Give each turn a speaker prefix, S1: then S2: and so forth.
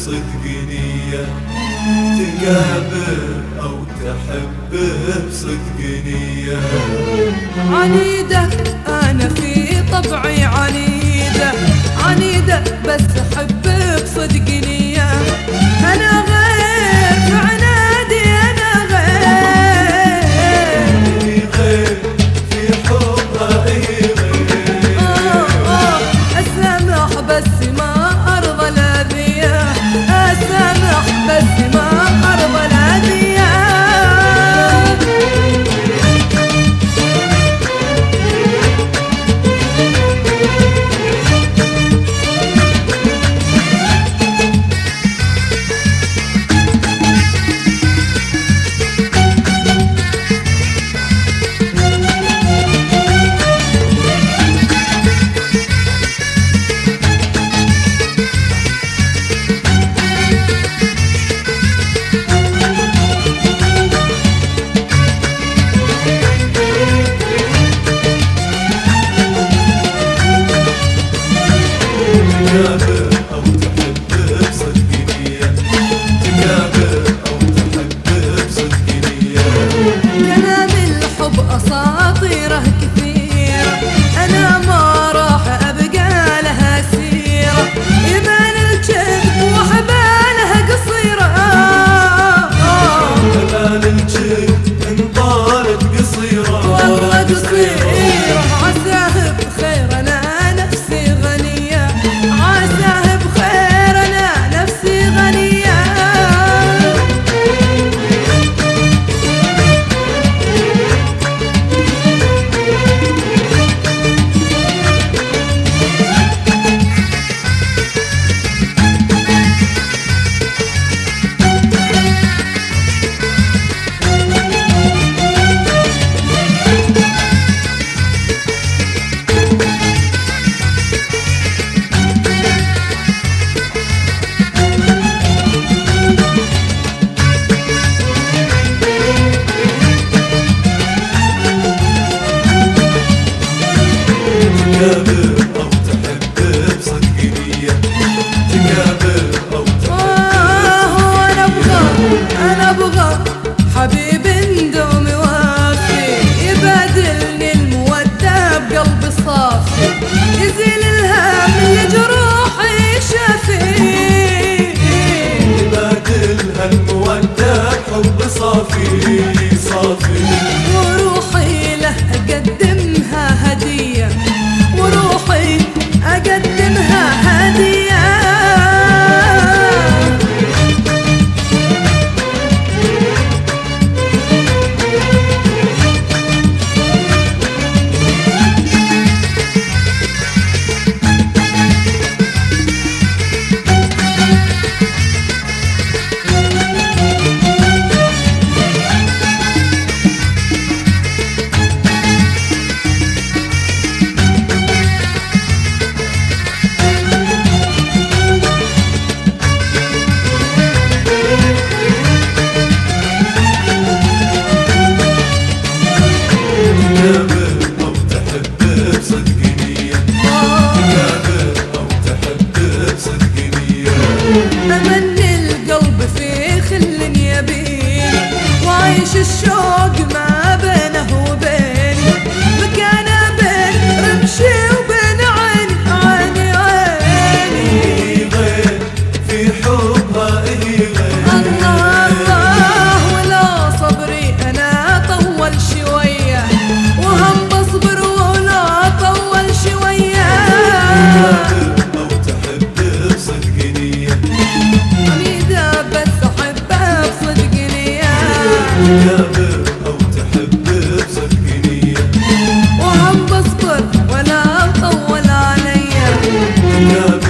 S1: بصدق نية، تقابل أو تحب بصدق نية.
S2: عنيدة أنا في طبعي عنيدة، عنيدة بس أحب بصدق نية. أنا غير في عنادي، أنا غير
S1: في حبها غير.
S2: أسامح بس ما أرضى الأذية، أسامح بس ما أرضى الأذية.
S1: تقابل أو تحب بصدق نية، تقابل أو تحب بصدق نية.
S2: كلام الحب أساطيره كثيرة، أنا ما راح أبقى لها سيرة. يبان الكذب وحبالها قصيرة،
S1: يبان الكذب إن طالت قصيرة.
S2: والله قصيرة. عساه بخير أنا نفسي غنية، عساه بخير أنا نفسي غنية.
S1: تقابل أو تحب بصدق نية، تقابل أو تحب.
S2: أنا أبغى حبيب دومي وافي، يبادلني المودة بقلب صافي، يزيل الهم لجروحي شافي.
S1: يبادلها المودة بحب صافي صافي.
S2: وروحي له أقدمها هدية، وروحي أقدمها هدية.
S1: تقابل أو تحب بصدق نية، تقابل أو تحب بصدق نية.
S2: أمني القلب في خل يبيني، وعيش الشوق ما بينه وبيني، مكانه بين رمشي وبين عيني، عيني عيني.
S1: غير في حبها غير.
S2: الله ولا صبري أنا طول شوية، وهم بصبر ولا طول شوية.
S1: تقابل أو تحب بصدق نية،
S2: عنيدة بس أحبها بصدق نية،
S1: تقابل أو تحب بصدق نية.
S2: وهم بصبر ولا طول عليا.
S1: تقابل